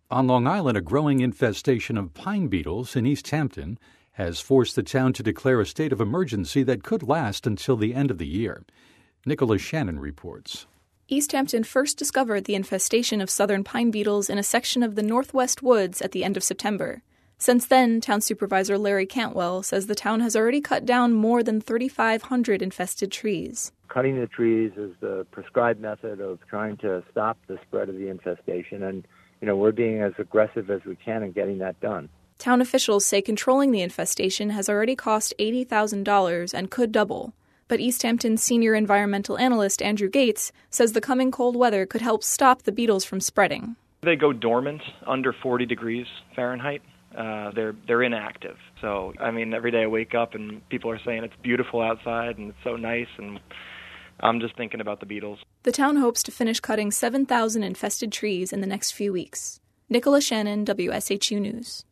On Long Island, a growing infestation of pine beetles in East Hampton has forced the town to declare a state of emergency that could last until the end of the year. Nicholas Shannon reports. East Hampton first discovered the infestation of southern pine beetles in a section of the Northwest Woods at the end of September. Since then, Town Supervisor Larry Cantwell says the town has already cut down more than 3,500 infested trees. Cutting the trees is the prescribed method of trying to stop the spread of the infestation, and we're being as aggressive as we can in getting that done. Town officials say controlling the infestation has already cost $80,000 and could double. But East Hampton's senior environmental analyst Andrew Gates says the coming cold weather could help stop the beetles from spreading. They go dormant under 40 degrees Fahrenheit. They're inactive. So, every day I wake up and people are saying it's beautiful outside and it's so nice, and I'm just thinking about the beetles. The town hopes to finish cutting 7,000 infested trees in the next few weeks. Nicholas Shannon, WSHU News.